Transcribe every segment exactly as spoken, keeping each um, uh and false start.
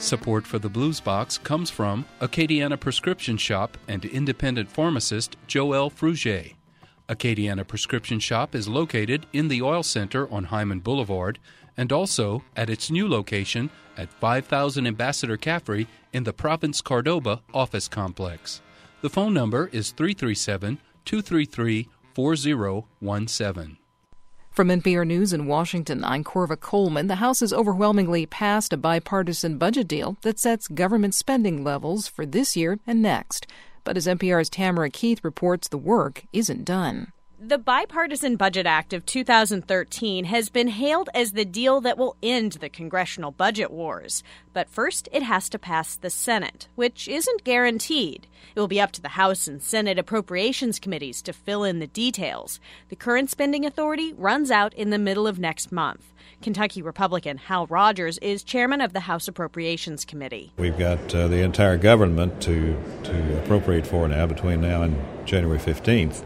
Support for the Blues Box comes from Acadiana Prescription Shop and independent pharmacist Joël Frugier. Acadiana Prescription Shop is located in the Oil Center on Hyman Boulevard and also at its new location at five thousand Ambassador Caffrey in the Province Cordoba office complex. The phone number is three three seven, two three three, four zero one seven. From N P R News in Washington, I'm Corva Coleman. The House has overwhelmingly passed a bipartisan budget deal that sets government spending levels for this year and next. But as N P R's Tamara Keith reports, the work isn't done. The Bipartisan Budget Act of two thousand thirteen has been hailed as the deal that will end the congressional budget wars. But first, it has to pass the Senate, which isn't guaranteed. It will be up to the House and Senate Appropriations Committees to fill in the details. The current spending authority runs out in the middle of next month. Kentucky Republican Hal Rogers is chairman of the House Appropriations Committee. We've got uh, the entire government to, to appropriate for now between now and January fifteenth.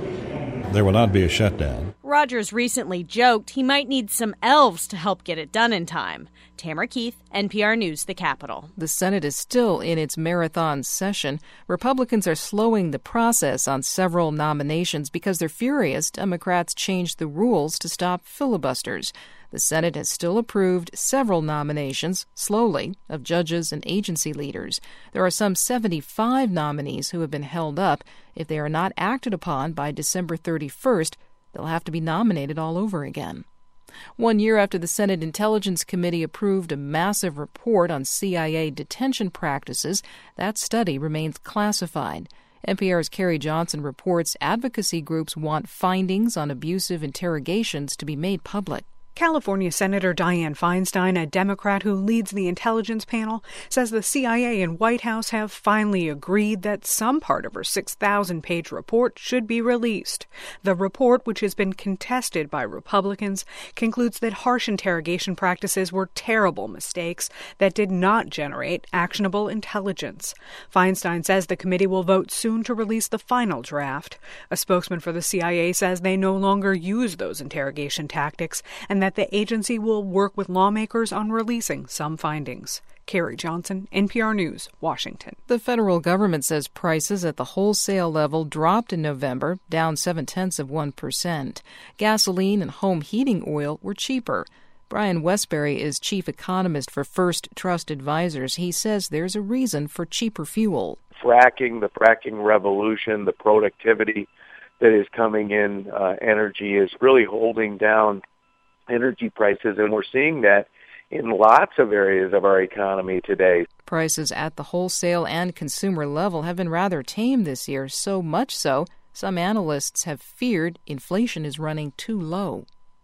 There will not be a shutdown. Rogers recently joked he might need some elves to help get it done in time. Tamara Keith, N P R News, the Capitol. The Senate is still in its marathon session. Republicans are slowing the process on several nominations because they're furious Democrats changed the rules to stop filibusters. The Senate has still approved several nominations, slowly, of judges and agency leaders. There are some seventy-five nominees who have been held up. If they are not acted upon by December thirty-first, they'll have to be nominated all over again. One year after the Senate Intelligence Committee approved a massive report on C I A detention practices, that study remains classified. N P R's Carrie Johnson reports advocacy groups want findings on abusive interrogations to be made public. California Senator Dianne Feinstein, a Democrat who leads the intelligence panel, says the C I A and White House have finally agreed that some part of her six thousand page report should be released. The report, which has been contested by Republicans, concludes that harsh interrogation practices were terrible mistakes that did not generate actionable intelligence. Feinstein says the committee will vote soon to release the final draft. A spokesman for the C I A says they no longer use those interrogation tactics and that that the agency will work with lawmakers on releasing some findings. Carrie Johnson, N P R News, Washington. The federal government says prices at the wholesale level dropped in November, down seven-tenths of one percent. Gasoline and home heating oil were cheaper. Brian Westbury is chief economist for First Trust Advisors. He says there's a reason for cheaper fuel. Fracking, the fracking revolution, the productivity that is coming in uh, energy is really holding down energy prices, and we're seeing that in lots of areas of our economy today. Prices at the wholesale and consumer level have been rather tame this year, so much so, some analysts have feared inflation is running too low.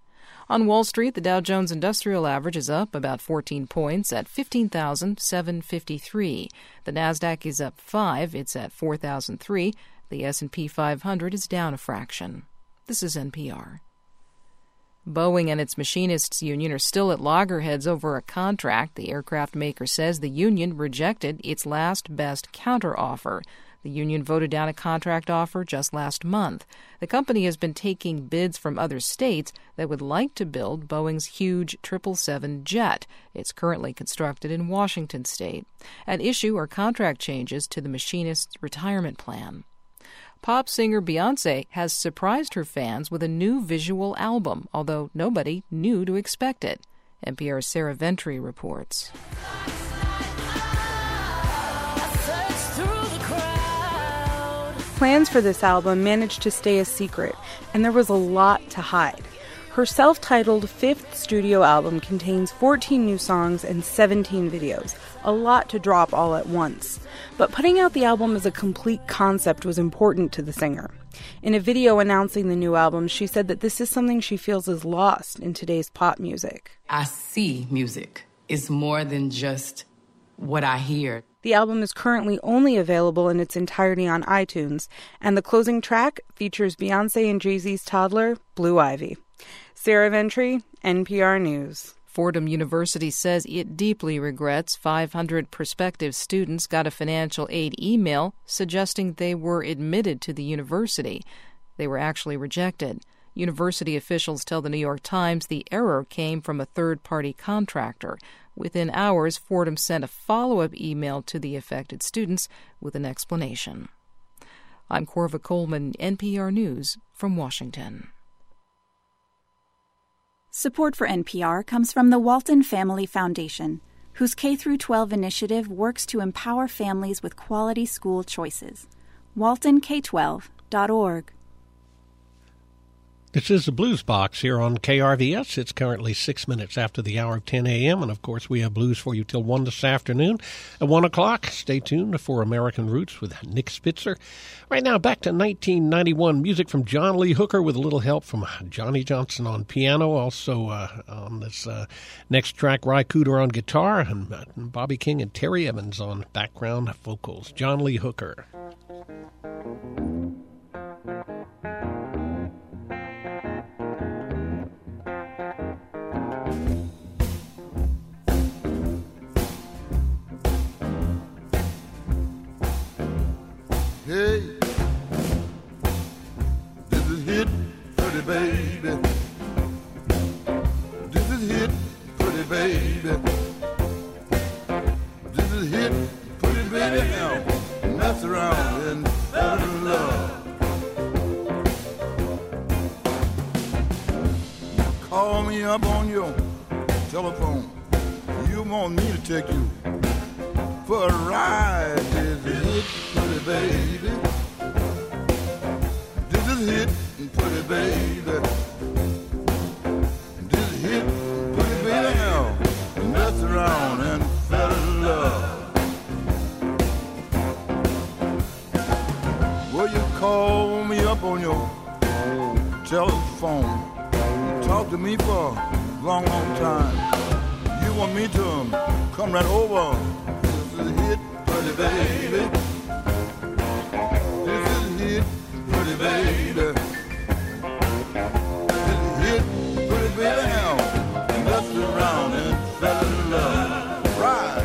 On Wall Street, the Dow Jones Industrial Average is up about fourteen points at fifteen thousand seven hundred fifty-three. The Nasdaq is up five, it's at four thousand three. The S and P five hundred is down a fraction. This is N P R. Boeing and its machinists union are still at loggerheads over a contract. The aircraft maker says the union rejected its last best counteroffer. The union voted down a contract offer just last month. The company has been taking bids from other states that would like to build Boeing's huge triple seven jet. It's currently constructed in Washington state. At issue are contract changes to the machinist's retirement plan. Pop singer Beyoncé has surprised her fans with a new visual album, although nobody knew to expect it. N P R's Sarah Ventry reports. Plans for this album managed to stay a secret, and there was a lot to hide. Her self-titled fifth studio album contains fourteen new songs and seventeen videos, a lot to drop all at once. But putting out the album as a complete concept was important to the singer. In a video announcing the new album, she said that this is something she feels is lost in today's pop music. I see music. It's more than just what I hear. The album is currently only available in its entirety on iTunes, and the closing track features Beyoncé and Jay-Z's toddler, Blue Ivy. Sarah Ventry, N P R News. Fordham University says it deeply regrets five hundred prospective students got a financial aid email suggesting they were admitted to the university. They were actually rejected. University officials tell the New York Times the error came from a third-party contractor. Within hours, Fordham sent a follow-up email to the affected students with an explanation. I'm Corva Coleman, N P R News from Washington. Support for N P R comes from the Walton Family Foundation, whose K through twelve initiative works to empower families with quality school choices. walton k twelve dot org. This is the Blues Box here on K R V S. It's currently six minutes after the hour of ten a.m., and of course we have blues for you till one this afternoon. At one o'clock, stay tuned for American Roots with Nick Spitzer. Right now, back to nineteen ninety-one, music from John Lee Hooker with a little help from Johnny Johnson on piano. Also uh, on this uh, next track, Ry Cooder on guitar, and uh, Bobby King and Terry Evans on background vocals. John Lee Hooker. Hey, this is hit, pretty baby. This is hit, pretty baby. This is hit, pretty baby. Now, mess around and fall in love. Call me up on your telephone. You want me to take you for a ride. This is hit, pretty baby. This is hit, pretty baby. This is hit, pretty baby. Now, mess around and fell in love. Well, you call me up on your telephone. Talk to me for a long, long time. You want me to come right over. This is hit, pretty baby. This is hit, pretty baby. This is hit, pretty baby. Now, messed around and fell in love. Right.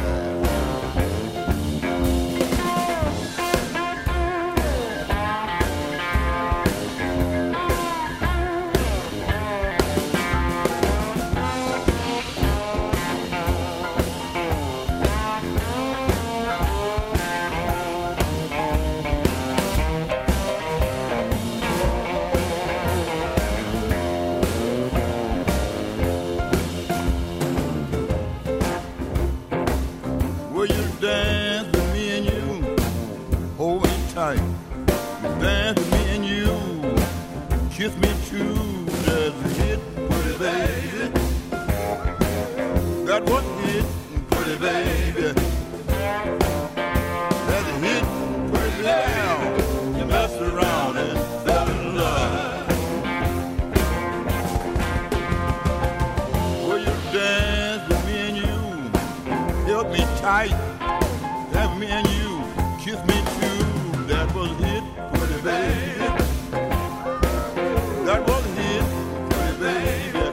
Dance with me and you, hold me tight. You dance with me and you, kiss me too. That's a hit, pretty baby. That was hit, pretty baby. That's a hit, pretty baby. You messed around and fell in love. Well, you dance with me and you, held me tight. Have me and you, kiss me too. That was hit, pretty baby. That was hit, pretty baby.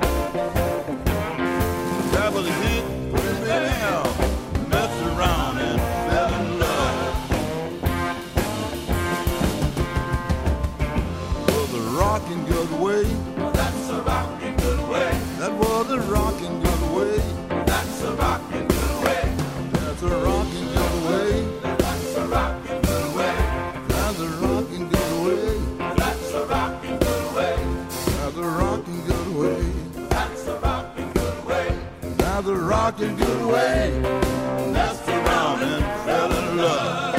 That was hit, pretty baby. Messed around and fell in love. Was a rocking good way. That's a rocking good way. That was a rocking good way. That's a rocking good way. That's a rocking good way. That's a rocking good way. That's a rocking good way. That's a rocking good way. That's a rocking good way. That's a rocking good way. That's a rocking good way. Messed around and fell in love.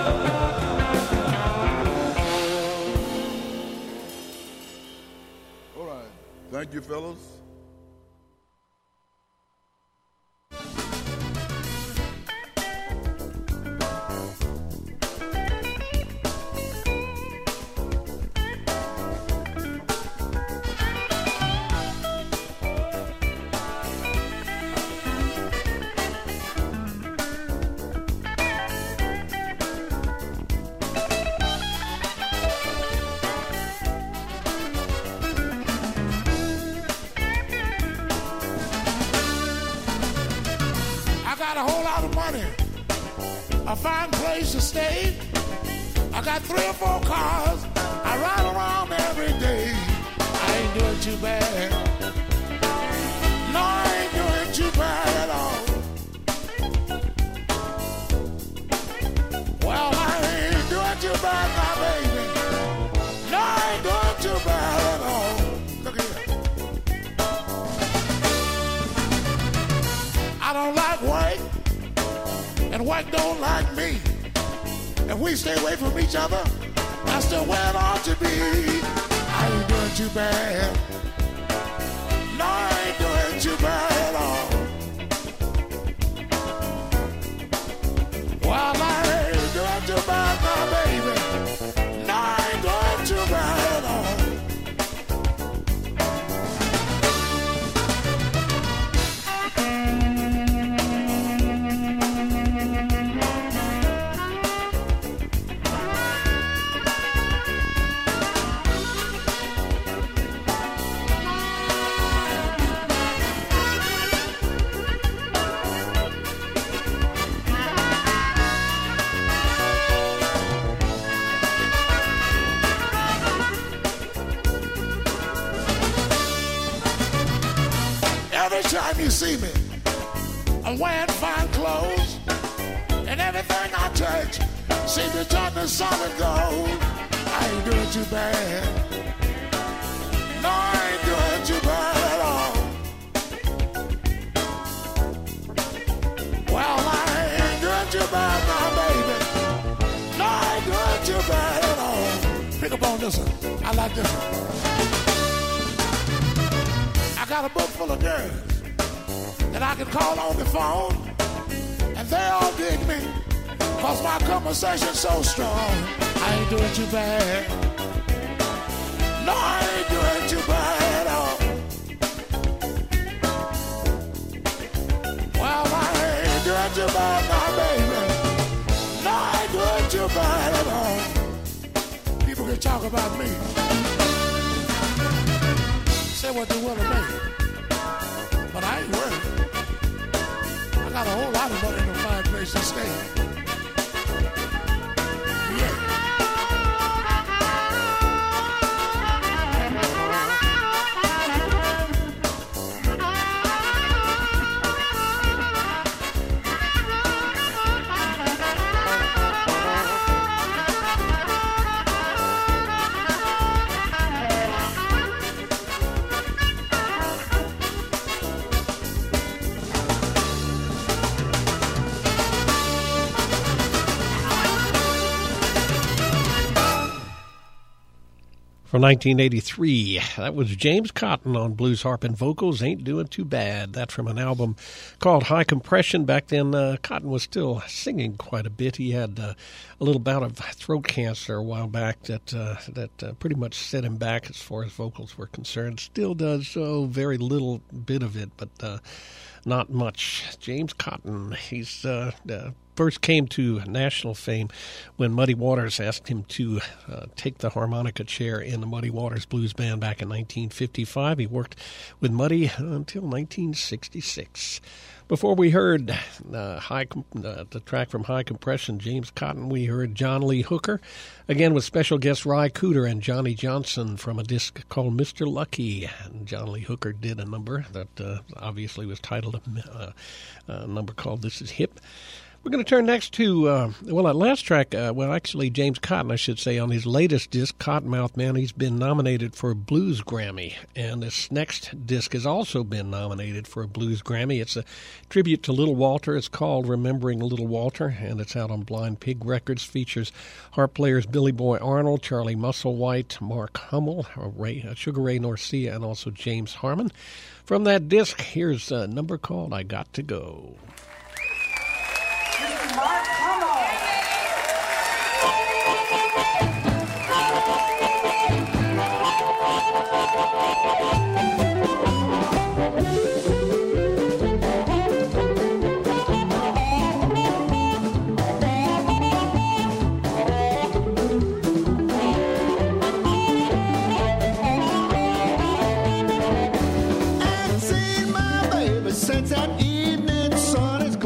All right. Thank you, fellas. A fine place to stay. I got three or four cars. I ride around every day. I ain't doing too bad. No, I ain't doing too bad at all. and what don't like me. If we stay away from each other, that's the way it ought to be. I ain't doing too bad. No, I ain't doing too bad at all. Well, I ain't doing too bad now, baby. No, I ain't doing too bad at all. Every time you see me, I'm wearing fine clothes, and everything I touch seems to turn to solid gold. I ain't doing too bad. No, I ain't doing too bad at all. Well, I ain't doing too bad now, baby. No, I ain't doing too bad at all. Pick up on this one. I like this one. I got a book full of girls that I can call on the phone, and they all dig me, cause my conversation's so strong. I ain't doing too bad. No, I ain't doing too bad at all. Well, I ain't doing too bad now, baby. No, I ain't doing too bad at all. People can talk about me, say what they will to me, but I ain't worried. I got a whole lot of money in a fine place to stay. Yeah. From nineteen eighty-three, that was James Cotton on blues harp and vocals, Ain't Doing Too Bad. That's from an album called High Compression. Back then, uh, Cotton was still singing quite a bit. He had uh, a little bout of throat cancer a while back that uh, that uh, pretty much set him back as far as vocals were concerned. Still does so, very little bit of it, but uh, not much. James Cotton, he's uh, uh, first came to national fame when Muddy Waters asked him to uh, take the harmonica chair in the Muddy Waters Blues Band back in nineteen fifty-five. He worked with Muddy until nineteen sixty-six. Before we heard uh, high, uh, the track from High Compression, James Cotton, we heard John Lee Hooker, again with special guest Ry Cooder and Johnny Johnson from a disc called Mister Lucky. And John Lee Hooker did a number that uh, obviously was titled uh, a number called This Is Hip. We're going to turn next to, uh, well, that last track, uh, well, actually, James Cotton, I should say, on his latest disc, Cottonmouth Man, he's been nominated for a Blues Grammy. And this next disc has also been nominated for a Blues Grammy. It's a tribute to Little Walter. It's called Remembering Little Walter, and it's out on Blind Pig Records. Features harp players Billy Boy Arnold, Charlie Musselwhite, Mark Hummel, Ray, uh, Sugar Ray Norcia, and also James Harmon. From that disc, here's a number called I Got to Go. Mark Hummel. Ain't seen my baby since that evening sun is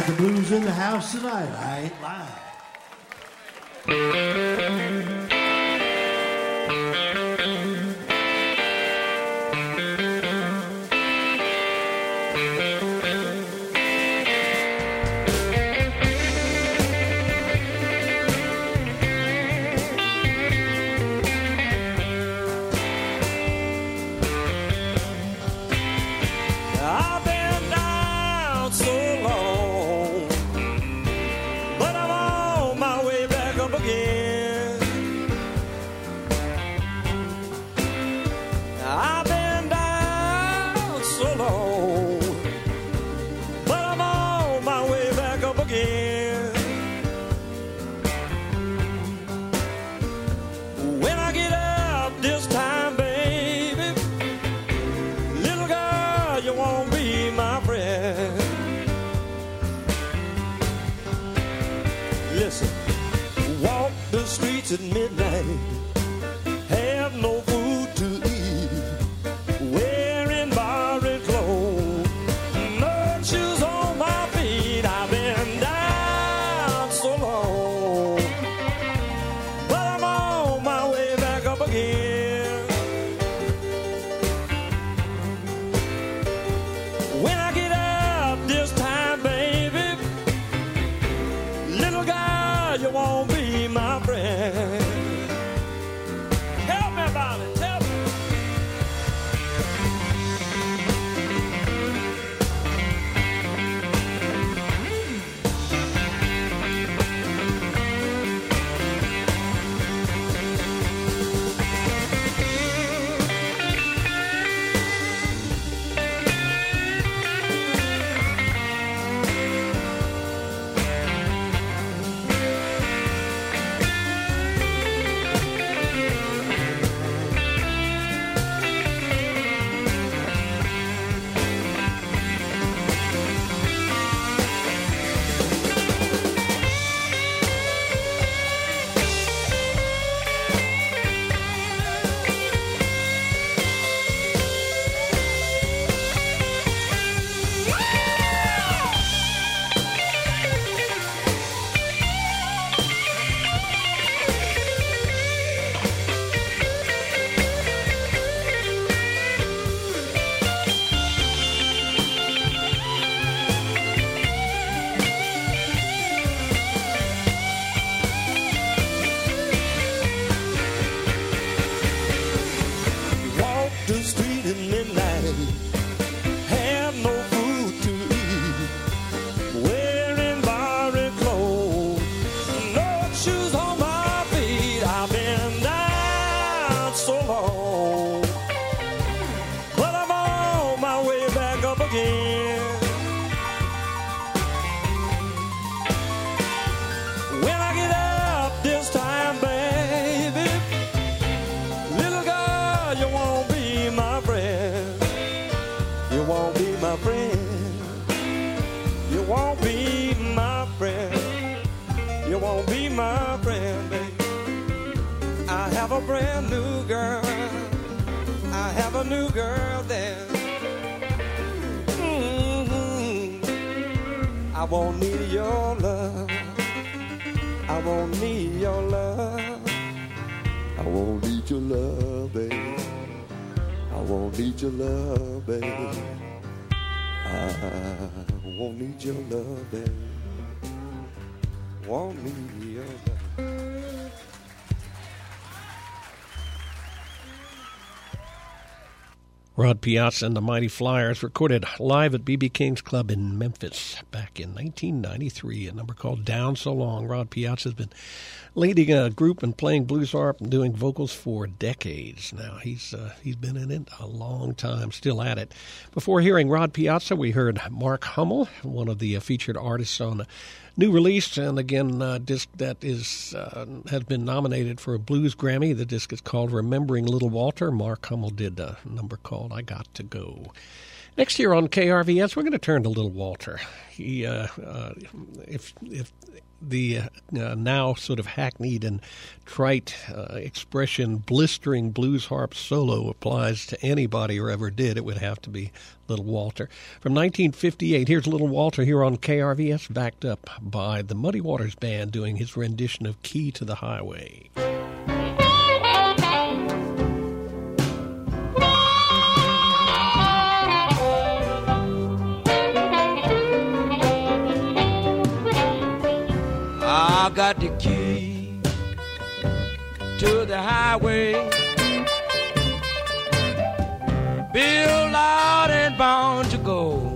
the blues in the house tonight. I ain't lying. I've been down so long, but I'm on my way back up again. I've been down so long, but I'm on my way back up again. When I get up this time, baby, little girl, you won't be my friend. Listen, walk the streets at midnight, have no food to eat, wearing borrowed clothes, no shoes on my feet. I've been down so long, but I'm on my way back up again. When I get up this time, baby, little girl, you won't be my friend. Tell me about it, tell me. Walk the street at midnight, have no food to eat, wearing borrowed clothes, no shoes on my feet. I've been down so long, but I'm on my way back up again. When I get up this time, baby, little girl, you won't be my friend. You won't be my friend. You won't be my friend. You won't be my friend, baby. I have a brand new girl. I have a new girl there. Mm-hmm. I won't need your love. I won't need your love. I won't need your love, baby. I won't need your love, baby. I won't need your love, baby. Won't need your love. Rod Piazza and the Mighty Flyers recorded live at B B King's Club in Memphis back in nineteen ninety-three, a number called Down So Long. Rod Piazza has been leading a group and playing blues harp and doing vocals for decades now. He's uh, he's been in it a long time, still at it. Before hearing Rod Piazza, we heard Mark Hummel, one of the uh, featured artists on a new release, and again, a disc that is uh, has been nominated for a Blues Grammy. The disc is called Remembering Little Walter. Mark Hummel did a number called I Got to Go. Next year on K R V S, we're going to turn to Little Walter. He, uh, uh, if if the uh, now sort of hackneyed and trite uh, expression "blistering blues harp solo" applies to anybody who ever did, it would have to be Little Walter. From nineteen fifty-eight, here's Little Walter here on K R V S, backed up by the Muddy Waters Band doing his rendition of "Key to the Highway." I got the key to the highway, built out and bound to go.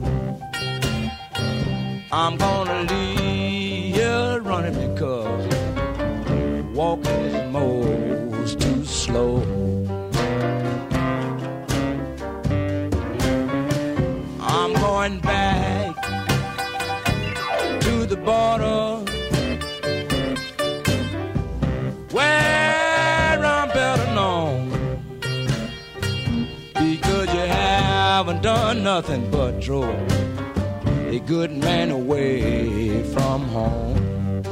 I'm gonna leave here running because walking is most too slow. I'm going back to the border where I'm better known, because you haven't done nothing but drove a good man away from home.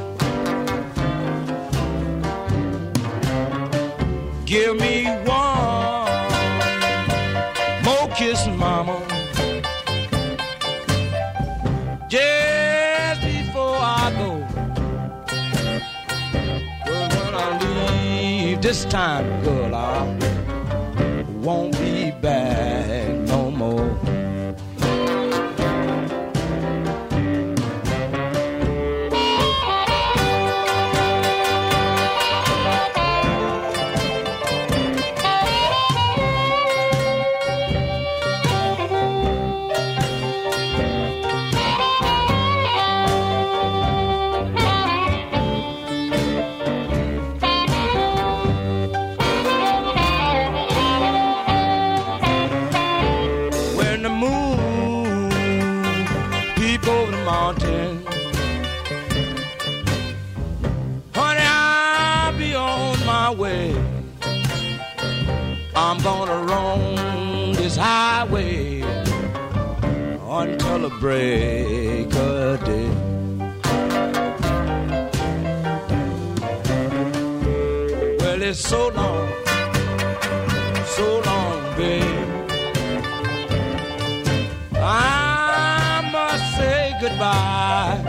Give me one more kiss, mama, just before I go. This time, girl, I won't be back no more. I'm gonna roam this highway until the break of day. Well, it's so long, so long, babe. I must say goodbye.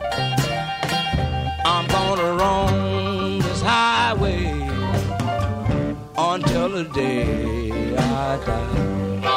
I'm gonna roam this highway until the day I die.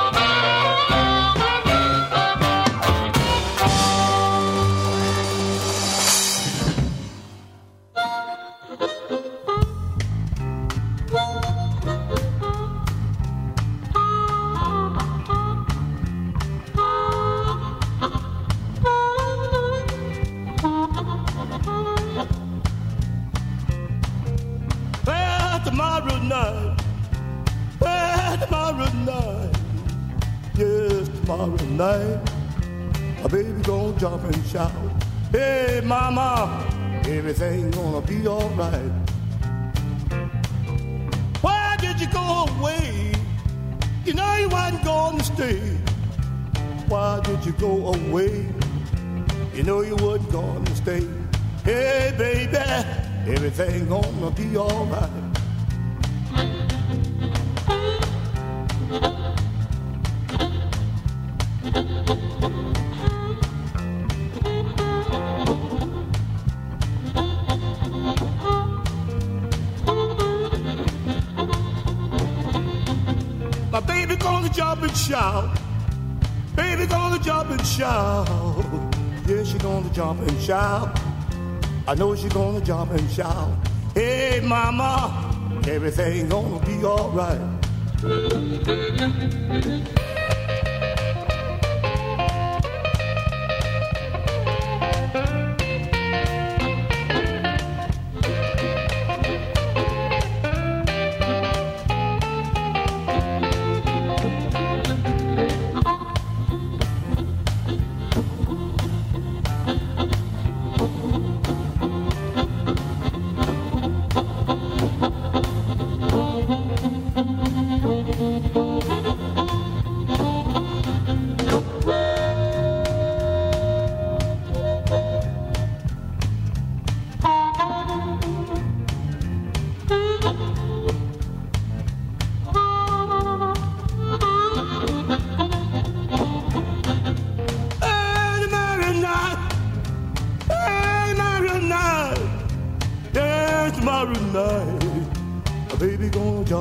Well, tomorrow night, well, tomorrow night, yes, tomorrow night, my baby gonna jump and shout, hey, mama, everything gonna be alright. Why did you go away? You know you wasn't gonna stay. Why did you go away? You know you wasn't gonna stay. Hey, baby, everything gonna be alright. My baby gonna jump and shout. Baby gonna jump and shout. Yeah, she gonna jump and shout. I know she gonna jump and shout. Hey, mama, everything gonna be alright.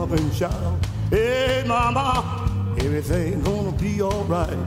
up and shout, hey mama, everything gonna be alright.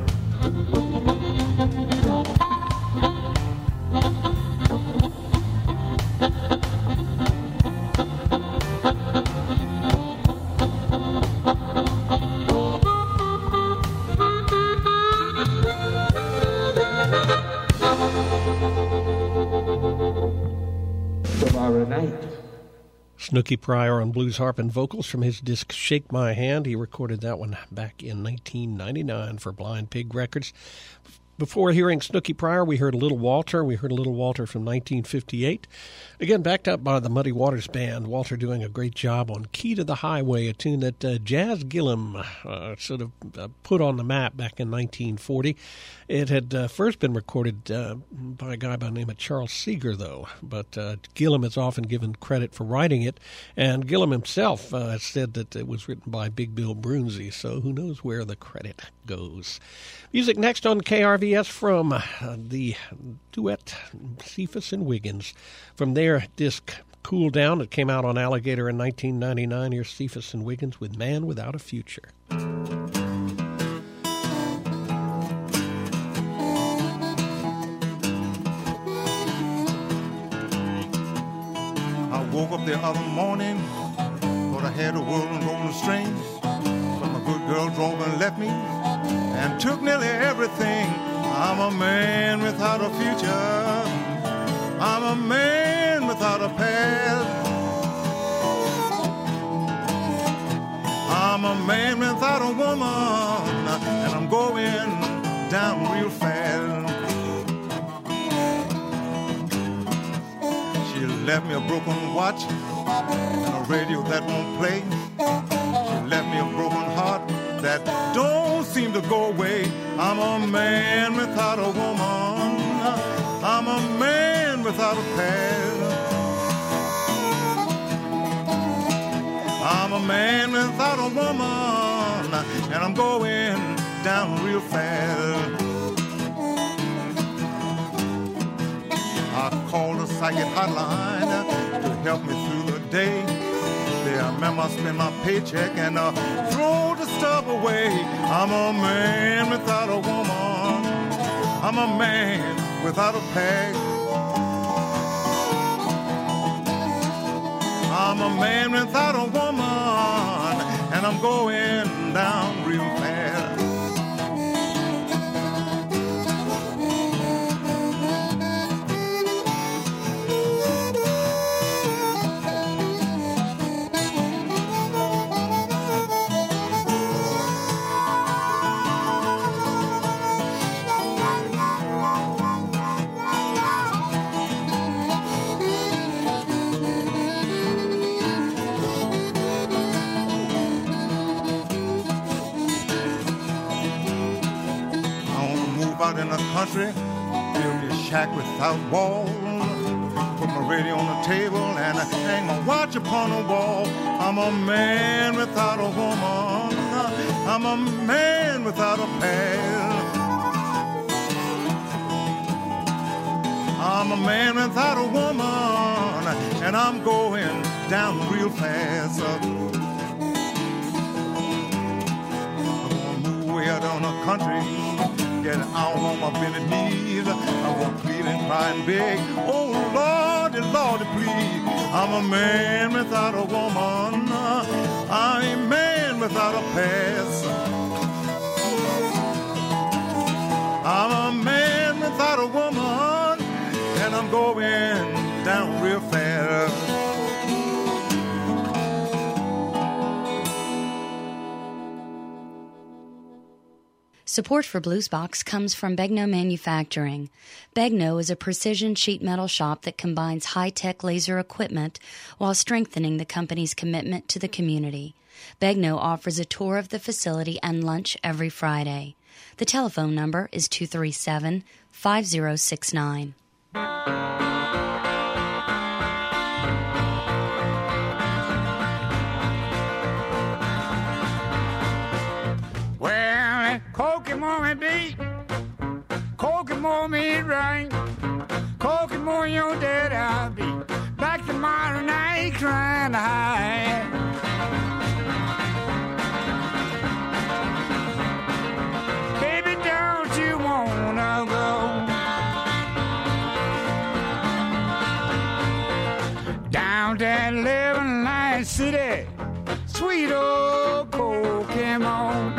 Tomorrow night. Snooky Pryor on blues harp and vocals from his disc Shake My Hand. He recorded that one back in nineteen ninety-nine for Blind Pig Records. Before hearing Snooky Pryor, we heard Little Walter. We heard Little Walter from nineteen fifty-eight. Again, backed up by the Muddy Waters Band. Walter doing a great job on Key to the Highway, a tune that uh, Jazz Gillum uh, sort of uh, put on the map back in nineteen forty. It had uh, first been recorded uh, by a guy by the name of Charles Seeger, though. But uh, Gillum is often given credit for writing it. And Gillum himself uh, said that it was written by Big Bill Broonzy, so who knows where the credit goes. Music next on K R V S from uh, the duet Cephas and Wiggins. From their disc Cool Down, it came out on Alligator in nineteen ninety-nine. Here's Cephas and Wiggins with Man Without a Future. I woke up the other morning, thought I had the world on golden strings, but my good girl drove and left me and took nearly everything. I'm a man without a future. I'm a man without a past. I'm a man without a woman, and I'm going down real fast. She left me a broken watch and a radio that won't play. She left me a broken heart that don't seem to go away. I'm a man without a woman. I'm a man without a past. I'm a man without a woman, and I'm going down real fast. I called the psychic hotline to help me through the day. There, I remember I spend my paycheck and uh, throw the stuff away. I'm a man without a woman. I'm a man without a past. I'm a man without a woman, and I'm going down real fast. Out in the country, build me a shack without walls, put my radio on the table and hang my watch upon the wall. I'm a man without a woman. I'm a man without a past. I'm a man without a woman, and I'm going down real fast. I'm gonna move way out on the country, get out on my bended knees. I won't plead and cry and beg. Oh, Lordy, Lordy, please. I'm a man without a woman. I'm a man without a past. I'm a man without a woman, and I'm going down real fast. Support for Bluesbox comes from Begno Manufacturing. Begno is a precision sheet metal shop that combines high-tech laser equipment while strengthening the company's commitment to the community. Begno offers a tour of the facility and lunch every Friday. The telephone number is two three seven, five zero six nine. Kokomo beat, Kokomo me right, Kokomo your dead I'll be back tomorrow night crying to hide. sweet old Kokomo.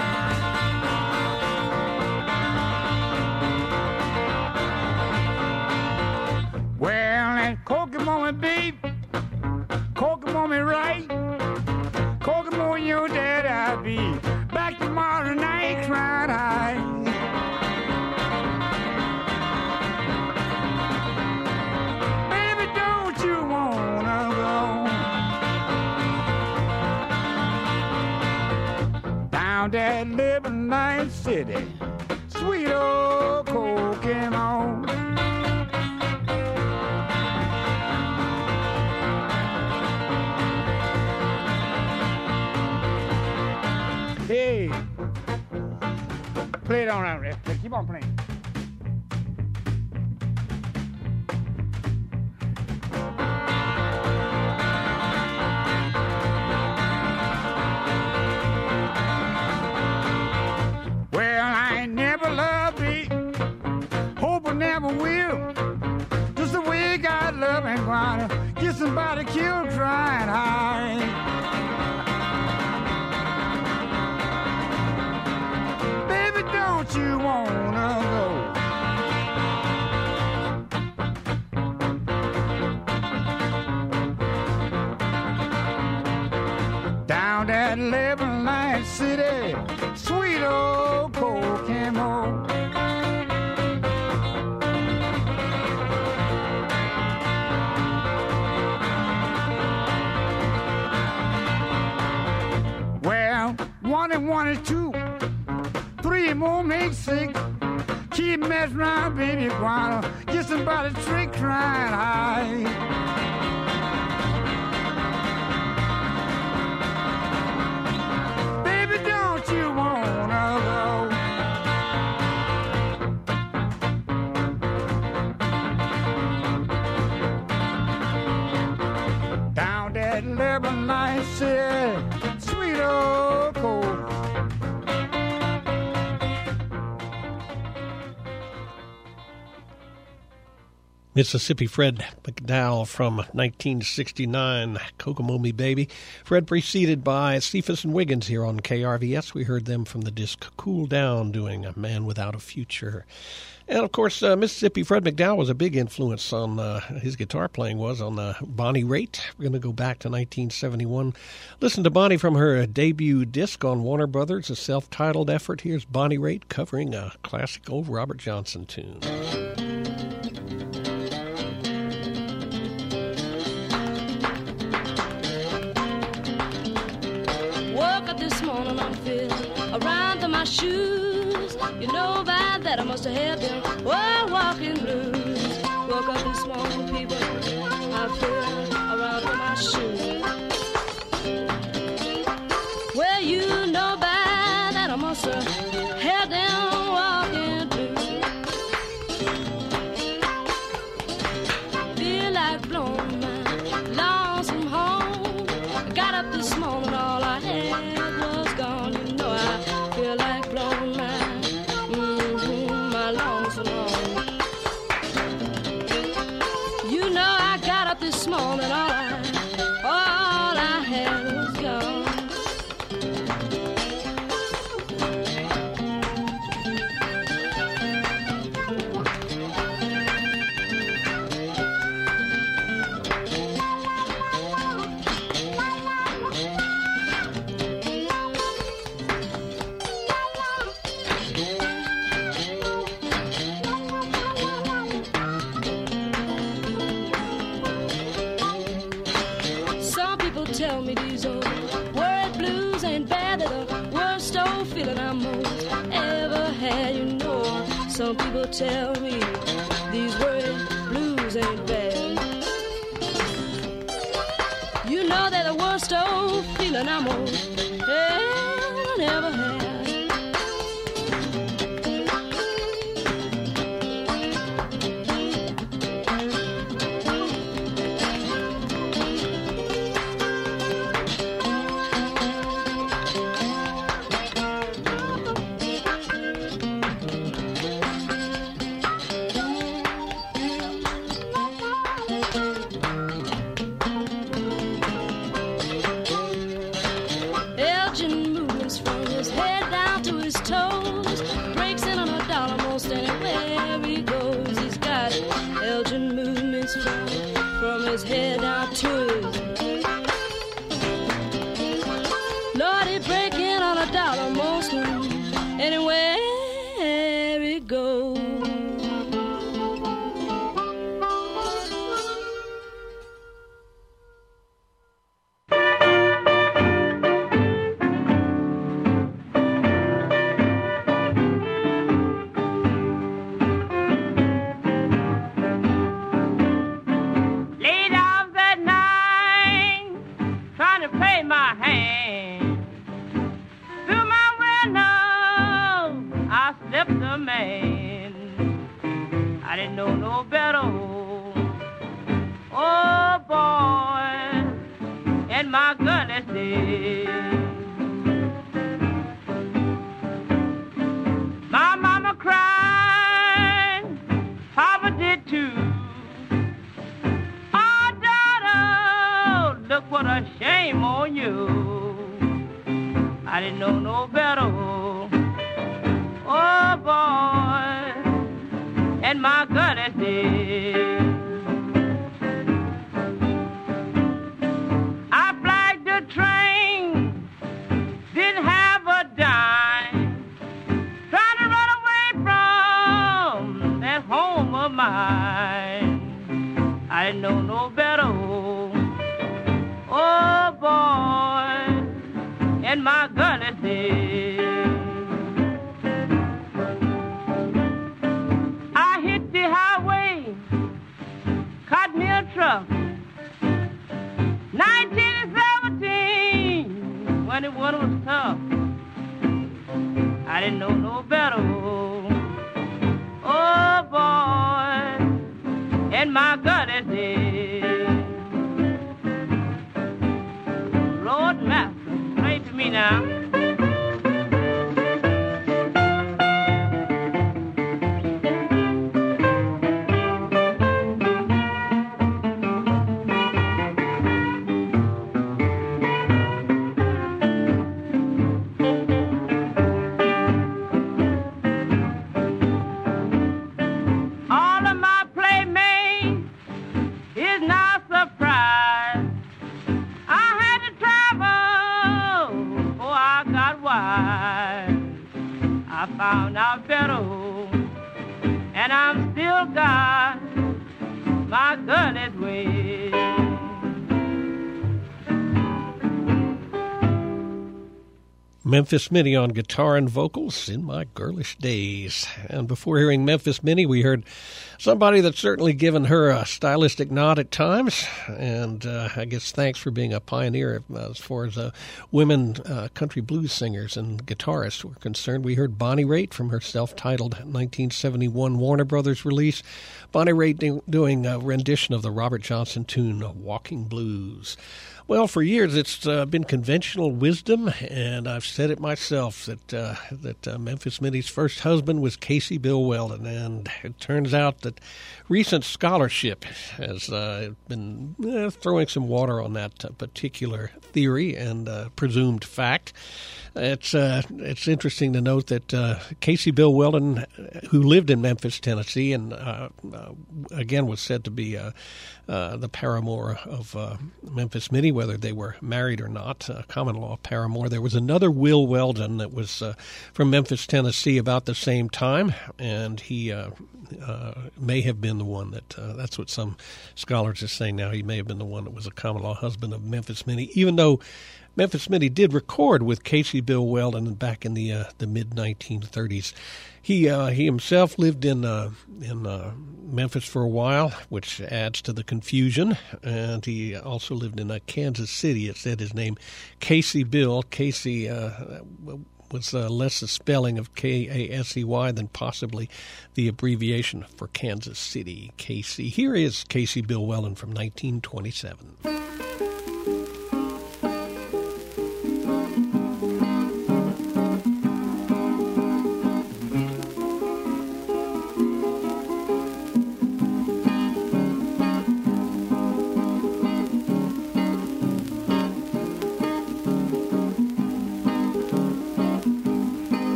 Well, that Kokomo beef, Kokomo me right, Kokomo your dad I'll be back tomorrow night crying high. Baby, don't you wanna go down that Lebanon City, sweet old Kokomo. Hey, play it on out there. Keep on playing. Well, I ain't never loved thee, hope I never will. Just the way God love and wanna get somebody killed trying high. Don't you wanna go down that Lebanon City, sweet old Kokomo? Well, one and one is two, three more make six. Keep messing around, baby, wanna get somebody trick trying high. Baby, don't you wanna go down that Lebanon City, sweet old Kokomo? Mississippi Fred McDowell from nineteen sixty-nine, Kokomo Me Baby. Fred preceded by Cephas and Wiggins here on K R V S. We heard them from the disc Cool Down doing A Man Without a Future. And, of course, uh, Mississippi Fred McDowell was a big influence on, uh, his guitar playing was on uh, Bonnie Raitt. We're going to go back to nineteen seventy-one. Listen to Bonnie from her debut disc on Warner Brothers, a self-titled effort. Here's Bonnie Raitt covering a classic old Robert Johnson tune. This morning I'm feeling around to my shoes. You know by that I must have had them oh, walking blues. Woke up this morning, people, I'm feeling around to my shoes. Well, you know by that I must have had them walking blues. Feel like blowing my lonesome home. I got up this morning, all I had was gone. You know I feel like blowing my, mm-hmm, my lonesome home. You know I got up this morning, all I, all I had was gone. Tell me these old word blues ain't bad. They're the worst old feeling I most ever had. You know, some people tell me these word blues ain't bad. You know they're the worst old feeling I most ever had. his toes. Breaks in on a dollar most anywhere he goes. He's got Elgin movements from, from his head down to his. Lord, he break in on a dollar most anywhere he goes. Memphis Minnie on guitar and vocals, In My Girlish Days. And before hearing Memphis Minnie, we heard somebody that's certainly given her a stylistic nod at times. And uh, I guess thanks for being a pioneer as far as uh, women uh, country blues singers and guitarists were concerned. We heard Bonnie Raitt from her self-titled nineteen seventy-one Warner Brothers release. Bonnie Raitt do- doing a rendition of the Robert Johnson tune, Walking Blues. Well, for years it's uh, been conventional wisdom, and I've said it myself, that uh, that uh, Memphis Minnie's first husband was Casey Bill Weldon, and it turns out that recent scholarship has uh, been uh, throwing some water on that uh, particular theory and uh, presumed fact. It's uh, it's interesting to note that uh, Casey Bill Weldon, who lived in Memphis, Tennessee, and uh, uh, again was said to be uh, uh, the paramour of uh, Memphis Minnie, whether they were married or not, uh, common law paramour. There was another Will Weldon that was uh, from Memphis, Tennessee, about the same time, and he uh, uh, may have been the one that, uh, that's what some scholars are saying now, he may have been the one that was a common law husband of Memphis Minnie, even though Memphis Minnie did record with Casey Bill Weldon back in the uh, the mid nineteen thirties. He uh, he himself lived in uh, in uh, Memphis for a while, which adds to the confusion. And he also lived in uh, Kansas City. It said his name, Casey Bill. Casey uh, was uh, less the spelling of K A S E Y than possibly the abbreviation for Kansas City. Casey. Here is Casey Bill Weldon from nineteen twenty-seven.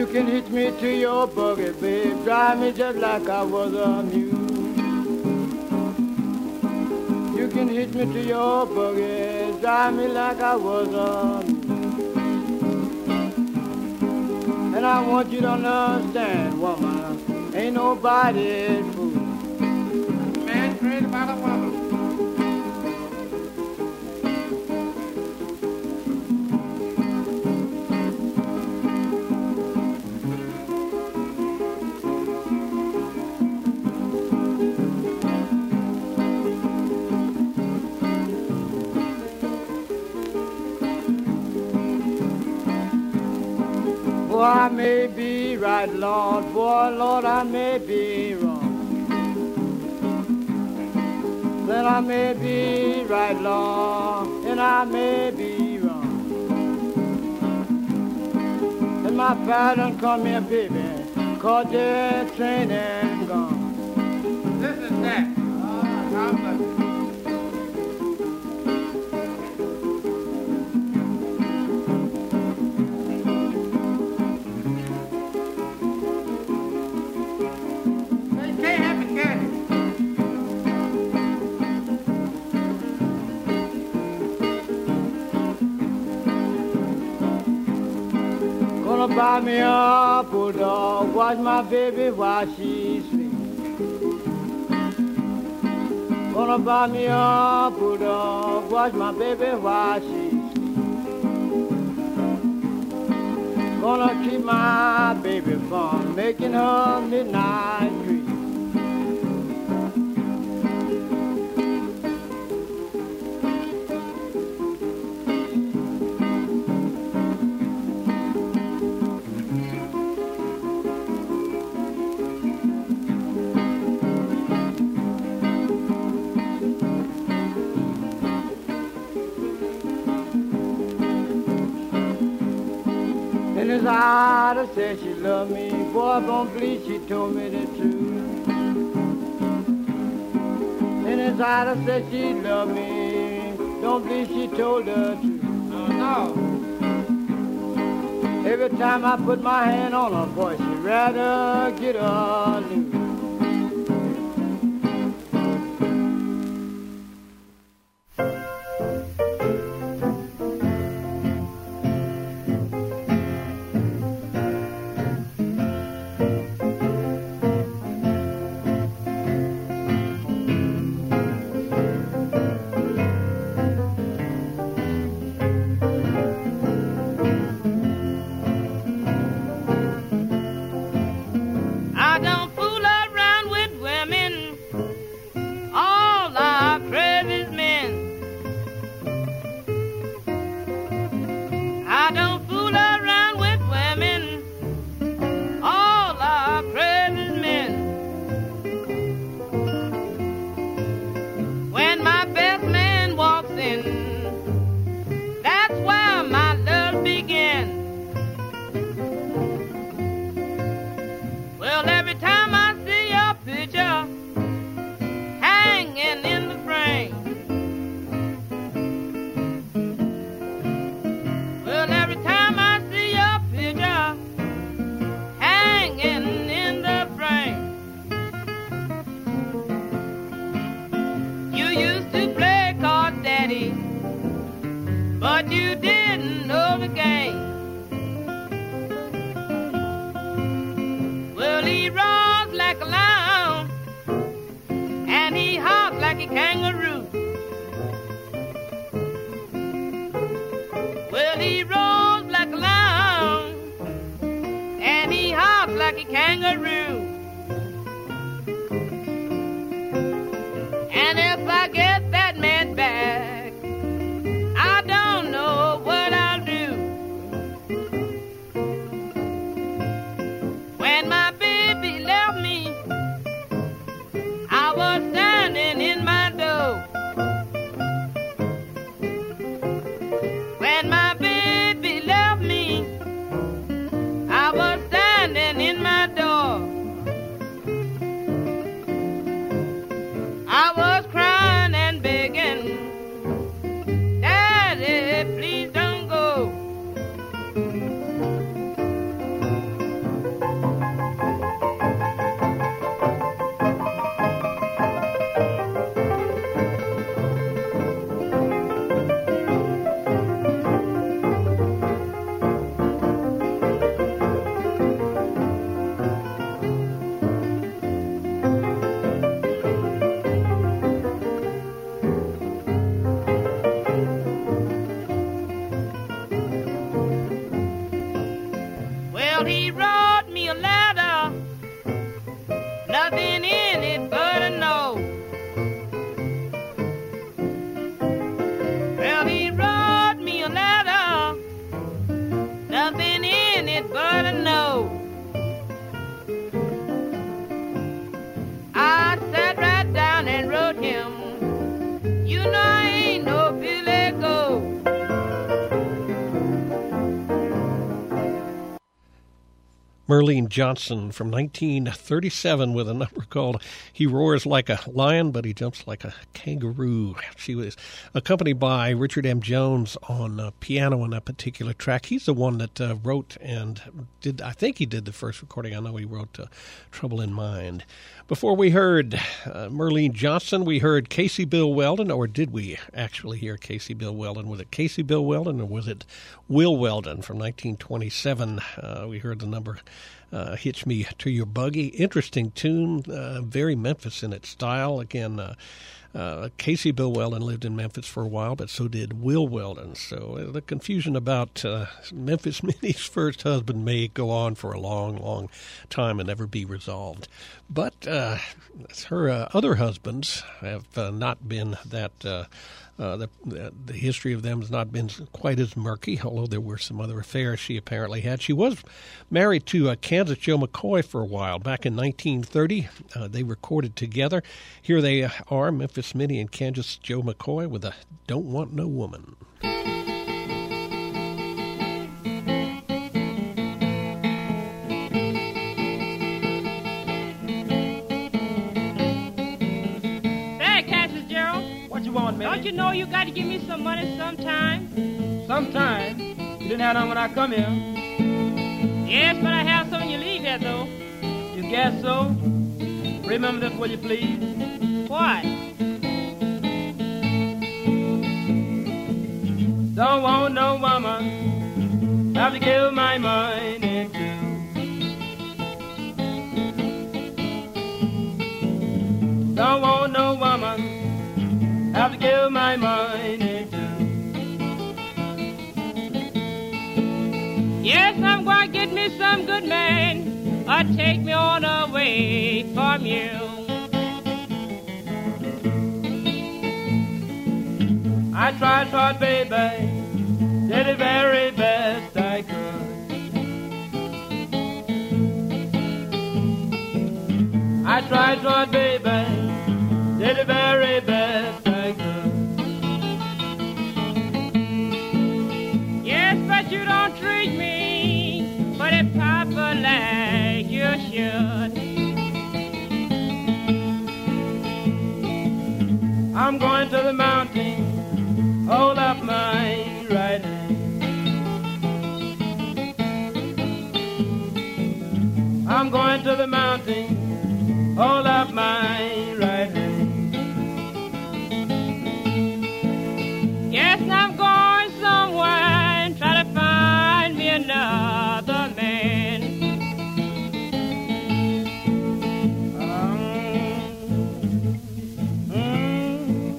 You can hitch me to your buggy, babe, drive me just like I was a mule. You can hitch me to your buggy, drive me like I was a mule. And I want you to understand, woman, ain't nobody fool. Man crazy about a woman. Boy, I may be right, Lord. Boy, Lord, I may be wrong. Then I may be right, Lord, and I may be wrong. And my father come here, baby, cause the train ain't gone. Listen to that. Oh, God bless you. Buy me a bulldog, watch my baby while she sleep. Gonna buy me a bulldog, watch my baby while she sleep. Gonna keep my baby from making her midnight dream. His eyes said she loved me, boy, don't believe she told me the truth. In his eyes said she loved me, don't believe she told the truth. Oh, no. Every time I put my hand on her, boy, she'd rather get her loose. but you didn't know the game. Well, he roars like a lion, and he hops like a kangaroo. Well, he roars like a lion, and he hops like a kangaroo. And if I get that man back, I don't know what I'll do. When my baby left me, I was standing in my door. When my baby left me, I was standing in my door. I was crying and begging, Daddy, please don't go. Well, he wrote me a letter, nothing in it but a note. Well, he wrote me a letter, nothing in it but a note. I sat right down and wrote him, you know I ain't no Billy Goat. Merlene Johnson from nineteen thirty-seven with a number called He Roars Like a Lion, but He Jumps Like a Kangaroo. She was accompanied by Richard M. Jones on uh, piano on that particular track. He's the one that uh, wrote and did, I think he did the first recording. I know he wrote uh, Trouble in Mind. Before we heard uh, Merlene Johnson, we heard Casey Bill Weldon, or did we actually hear Casey Bill Weldon? Was it Casey Bill Weldon or was it Will Weldon from nineteen twenty-seven? Uh, we heard the number uh, Hitch Me to Your Buggy. Interesting tune, uh, very Memphis in its style. Again, uh, uh, Casey Bill Weldon lived in Memphis for a while, but so did Will Weldon. So uh, the confusion about uh, Memphis Minnie's first husband may go on for a long, long time and never be resolved. But uh, her uh, other husbands have uh, not been that... Uh, Uh, the, the history of them has not been quite as murky, although there were some other affairs she apparently had. She was married to uh, Kansas Joe McCoy for a while. Back in nineteen thirty, uh, they recorded together. Here they are, Memphis Minnie and Kansas Joe McCoy with a Don't Want No Woman. Don't you know you got to give me some money sometime? Sometime? You didn't have none when I come here. Yes, but I have some when you leave here, though. You guess so? Remember this, will you please? What? Don't want no woman, have to give my money to. Don't want no woman, have to give my money to. Yes, I'm going to get me some good man, or take me on away from you. I tried, tried, baby, did the very best I could. I tried, tried, baby, did the very best. But you don't treat me but a papa like you should. I'm going to the mountain, hold up my right hand. I'm going to the mountain, hold up my right hand. Yes, I'm going somewhere, try to find me another man. Um, mm,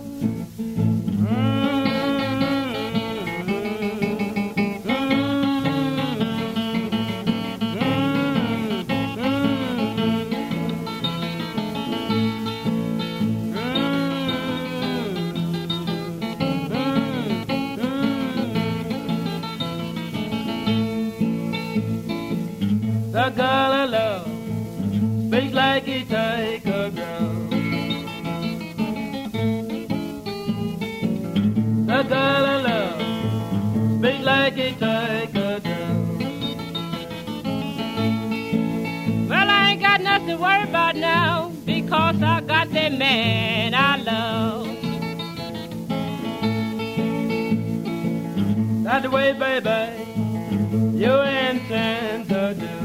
the girl I love speaks like he take a girl. The girl I love speaks like he take a girl. Well, I ain't got nothing to worry about now, because I got the man I love. That's the way, baby, you intend to do.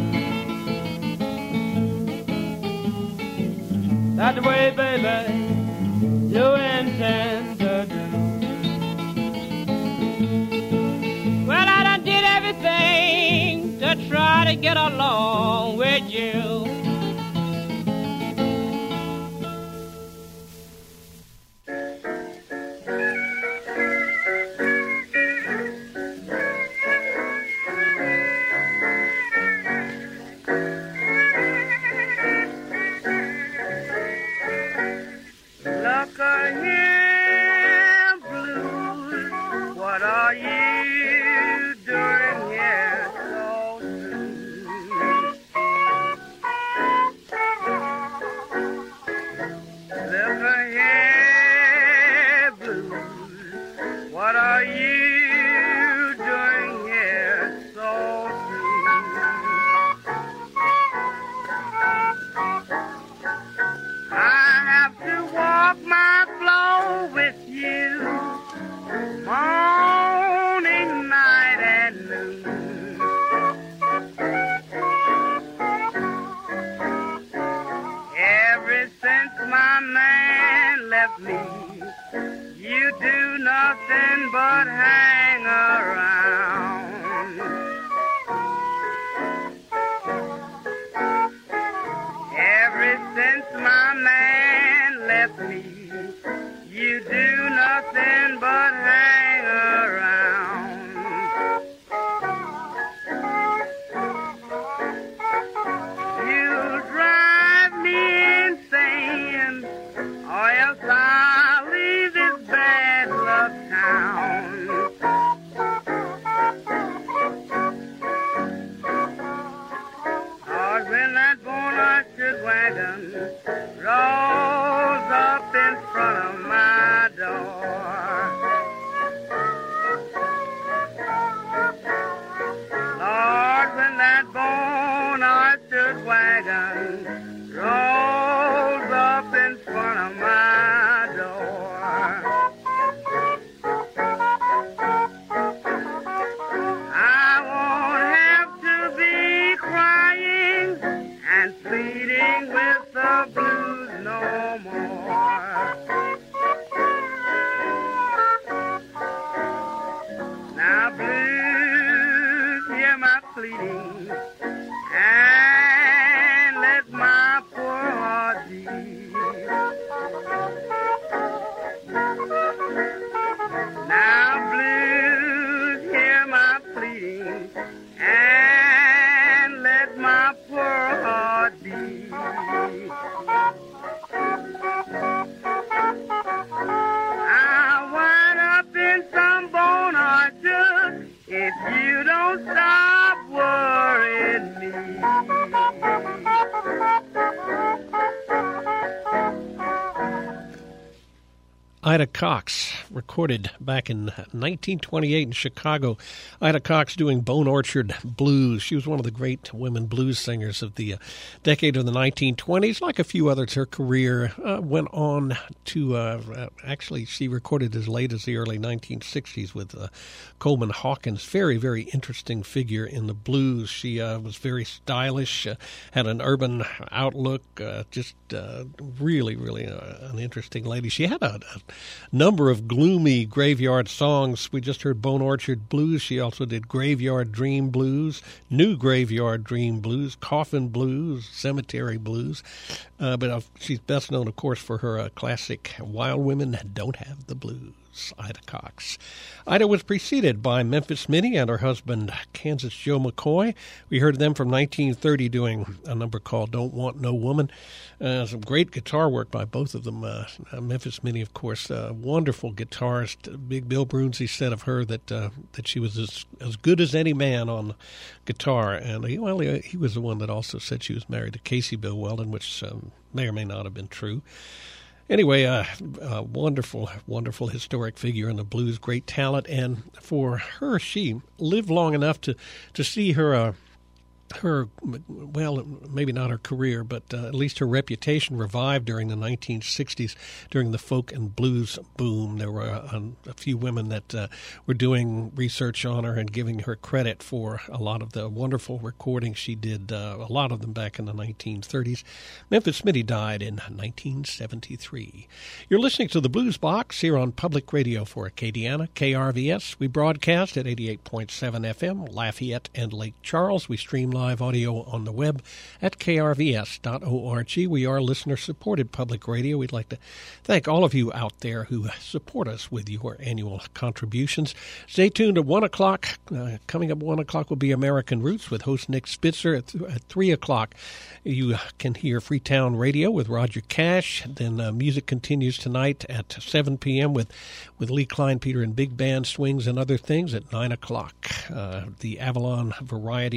That's the way, baby, you intend to do. Well, I done did everything to try to get along with you. me. You do nothing but hang around. Ever since my man left me, you do nothing but hang around. You drive me insane, or else I'll leave this bad luck town. Lord, when that bone orchard wagon rolls up in front of my door, Lord, when that bone orchard wagon rolls up in front of my door, I won't have to be crying and pleading with the blues no more. Now blues, hear my pleading and let my poor heart be. Now blues, hear my pleading and let my poor heart be. I'll wind up in some bone orchard if you don't stop worrying me. Ida Cox, recorded back in nineteen twenty-eight in Chicago. Ida Cox doing Bone Orchard Blues. She was one of the great women blues singers of the uh, decade of the nineteen twenties. Like a few others, her career uh, went on to, uh, uh, actually, she recorded as late as the early nineteen sixties with uh, Coleman Hawkins. Very, very interesting figure in the blues. She uh, was very stylish, uh, had an urban outlook, uh, just uh, really, really uh, an interesting lady. She had a, a number of gloomy graveyard songs. We just heard Bone Orchard Blues. She also did Graveyard Dream Blues, New Graveyard Dream Blues, Coffin Blues, Cemetery Blues. Uh, but uh, she's best known, of course, for her uh, classic Wild Women Don't Have the Blues. Ida Cox. Ida was preceded by Memphis Minnie and her husband, Kansas Joe McCoy. We heard them from nineteen thirty doing a number called Don't Want No Woman. Uh, some great guitar work by both of them. Uh, Memphis Minnie, of course, uh, wonderful guitarist. Big Bill Brunsey said of her that uh, that she was as, as good as any man on guitar. And he, well, he, he was the one that also said she was married to Casey Bill Weldon, which um, may or may not have been true. Anyway, uh, uh, wonderful, wonderful historic figure in the blues, great talent. And for her, she lived long enough to, to see her, uh, her, well, maybe not her career, but uh, at least her reputation revived during the nineteen sixties, during the folk and blues boom. There were a, a few women that uh, were doing research on her and giving her credit for a lot of the wonderful recordings she did, uh, a lot of them back in the nineteen thirties. Memphis Minnie died in nineteen seventy-three. You're listening to the Blues Box here on Public Radio for Acadiana, K R V S. We broadcast at eighty-eight point seven F M, Lafayette and Lake Charles. We stream live audio on the web at k r v s dot org. We are listener-supported public radio. We'd like to thank all of you out there who support us with your annual contributions. Stay tuned at one o'clock. Uh, coming up at one o'clock will be American Roots with host Nick Spitzer. At, th- at three o'clock, you can hear Freetown Radio with Roger Cash. Then uh, music continues tonight at seven p.m. with, with Lee Klein, Peter and Big Band Swings and Other Things. At nine o'clock, uh, the Avalon Variety